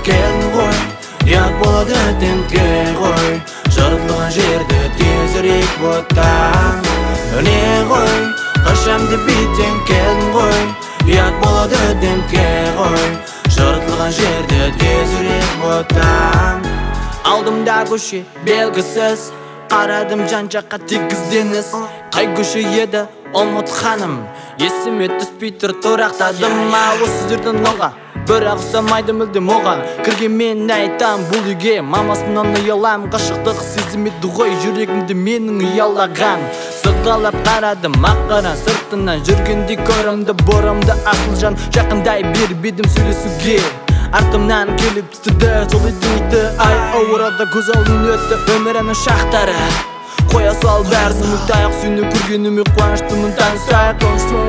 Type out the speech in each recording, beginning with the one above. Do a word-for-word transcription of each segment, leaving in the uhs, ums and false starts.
келдің ғой, ұят болады демге ғой, жаратылған жерді тезірек боттан. Не ғой, қашамды биттен келдің ғой, ұят болады демге ғой, жаратылған жерді тезірек боттан. Алдымда көше белгісіз, қарадым жан-жаққа тегізденіс. Қай көше еді ұмыт ханым, есіме түспей тұр тұрақтадым. Ма осы жерден оңға, бірақ ұқсамайды мүлдем оған. Кірген мен айтам бұл үйге, мамасынан ұялам. Ғашықтық сезімеді ғой жүрегімді менің ұялаған. Сықалап қарадым аққара сыртынан, жүргенде көрімді борамды асыл жан. Жақындай бербедім сөйлесуге, артымнан келіп түтіді сол етінікті. Ай ауырады көз алдын өтті өмірінің шақтары. Қоя сал бәрісін ұмытайық, сені көргеніме қуаныштымын танысайық.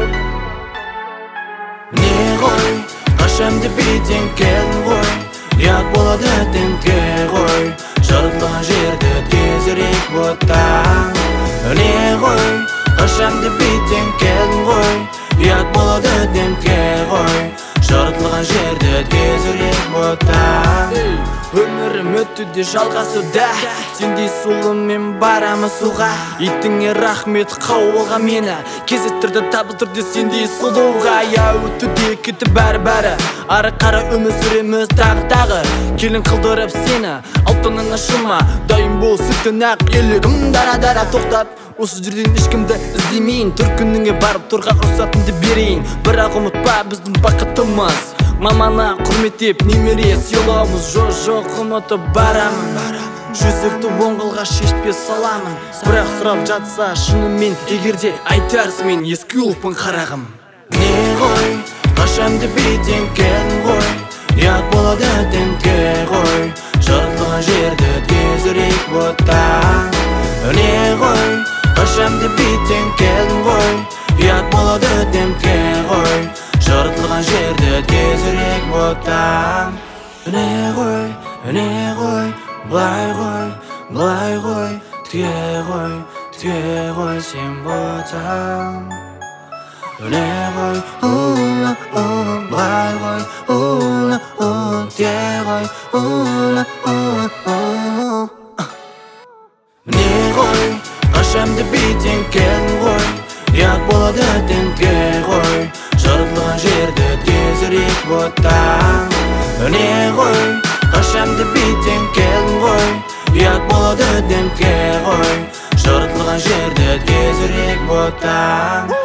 Не ғой, қашамды биттен келдің ғой, ұят болады демге ғой, жаратылған жерді тезірек боттан. Не ғой, қашамды биттен келдің ғой, ұят болады демге ғой, жаратылған жерді тезірек боттан. Өмірім өтуде жалғасуда, сендей сұлумен барамын суға. Итіңе рахмет қауылға мені, кезеттірді табыстырды сендей сұлуға. Я өтуде кетті бәрі-бәрі, ары қара өмір сүреміз тағы-тағы. Келін қылдырып сені, алтынын ашыма, дайын бол сүттен ақ елігім дара-дара. Тоқтат, осы жерден ешкімді іздемейін, төркініңе барып тұрған рұқсатымды берейін. Бірақ ұмытпа біздің бақытымыз, маманы құрметтеп немере сыйлауымыз. Жоқ-жоқ ұмытып барамын, жүзікті оңғылға шешпе саламын. Бірақ сұрап жатса шынымен егерде айтарсың, мен ескі ұлпын қарағым. Не ғой, қашамды биттен келдің ғой, ұят болады демге ғой, жаратылған жерді тезірек боттан. Не ғой, қашамды биттен келдің ғой, ұят болады демге ғой, жаратылған жерді тезірек боттан. Не ғой, не ғой, былай ғой, былай ғой, тіге ғой, тіге ғой сен боттан. Не ғой, ула, ула, былай ғой, ула, ула, тіге ғой, ула, ула, ула. Не ғой, қашамды биттен келдің ғой, ұят болады демге ғой, жаратылған жерді тезірек боттан. Не ғой, қашамды биттен келдің ғой, ұят болады демге ғой, жаратылған жерді тезірек боттан.